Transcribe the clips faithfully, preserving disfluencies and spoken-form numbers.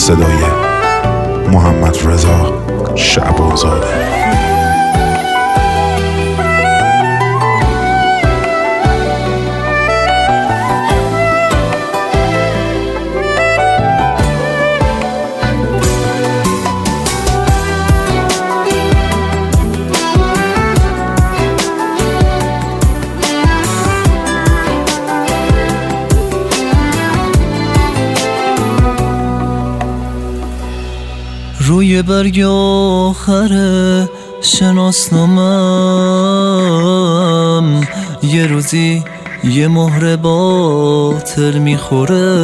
صدای محمد رضا شعبانزاده. روی برگ آخر شناسنامم یه روزی یه مهر باطل میخوره.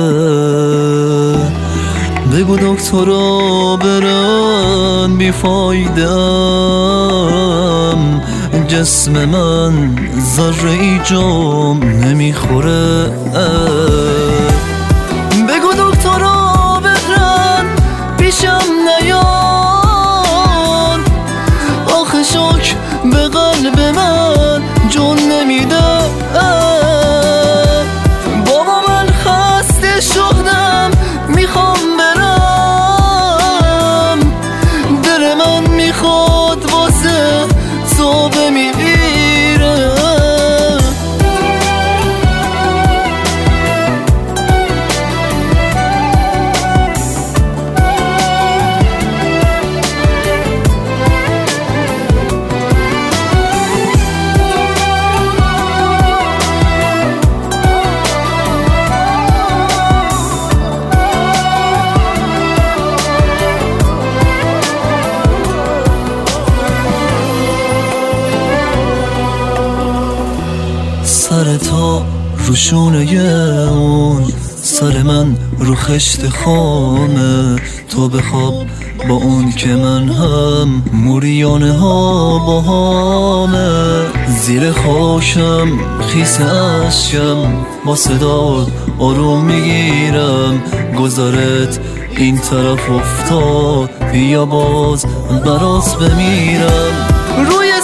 بگو دکترا برن بیفایدم، جسم من ذره ای جام نمیخوره. بگو دکترا برن پیشم نیان، آخه شک به قلب من جون نمیده. بابا من خسته شدم میخوام برم، دل من میخواد واسه تو بمیره. سر تا روشونه اون سر من رو خشت خامه، تو بخواب با اون که من هم موریانه ها با همه. زیر خاکم خیس اشکم با صدات آروم میگیرم، گذارت این طرف افتاد بیا باز برات بمیرم. روی